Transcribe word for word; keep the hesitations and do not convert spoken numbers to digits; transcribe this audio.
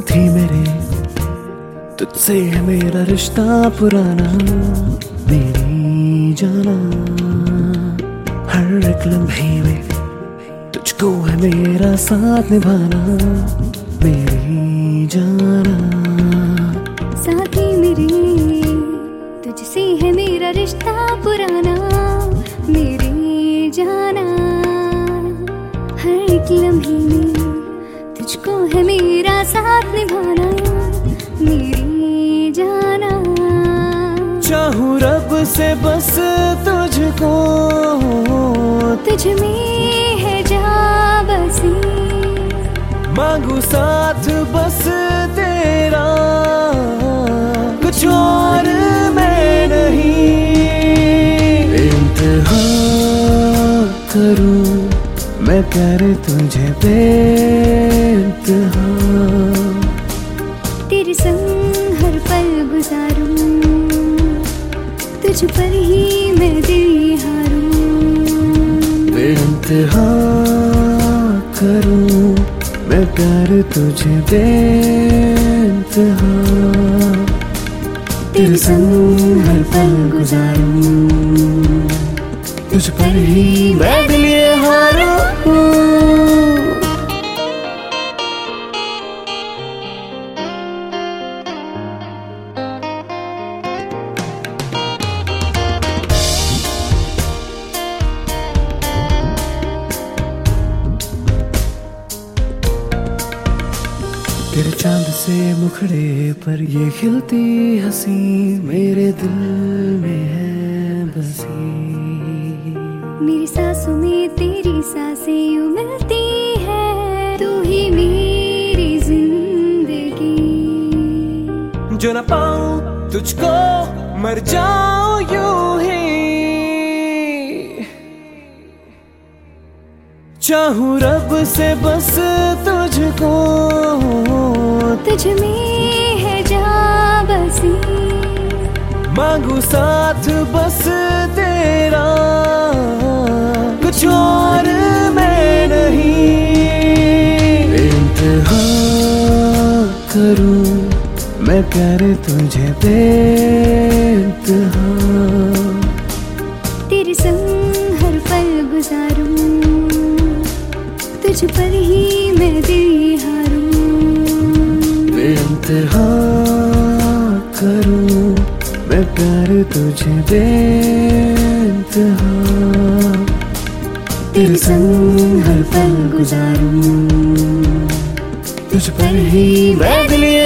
साथी मेरे, तुझसे है मेरा रिश्ता पुराना, मेरी जाना। हर एक लम्हे में तुझको है मेरा साथ निभाना, मेरी जाना। साथी मेरे, तुझसे है मेरा रिश्ता पुराना, मेरी जाना। हर एक लम्हे में तुझको है मेरा साथ निभाना, मेरी जाना। चाहूं रब से बस तुझको, तुझ में है जा बसी। मांगू साथ बस तेरा, कुछ और मैं नहीं। इंतहा करूं मैं प्यार तुझे बेइंतहा, तेरे संग हर पल गुजारूं, तुझ पर ही मैं दिल हारूं। बेइंतहा करूं मैं प्यार तुझे बेइंतहा, तेरे संग हर पल गुजारूं, तुझ पर ही मैं दिल ये हारूं। तेरे चांद से मुखड़े पर ये खिलती हंसी, मेरे दिल में है बसी। मेरी सांसों में तेरी सांसें यूं मिलती है, तू ही मेरी जिंदगी। जो न पाऊं तुझको मर जाऊं यूं ही, चाहूं रब से बस तुझको, तुझ में है जा बसी। मांगू साथ बस तेरा, कुछ और मैं नहीं। इंतहा करूं मैं प्यार तुझे बेइंतहा, तेरे संग हर पल गुजारूं, तुझ पर ही मैं दिल हारूं। बेइंतहा करूं मैं प्यार तुझे बेइंतहा, तेरे संग हर पल गुजारूं, तुझ पर ही मैं दिल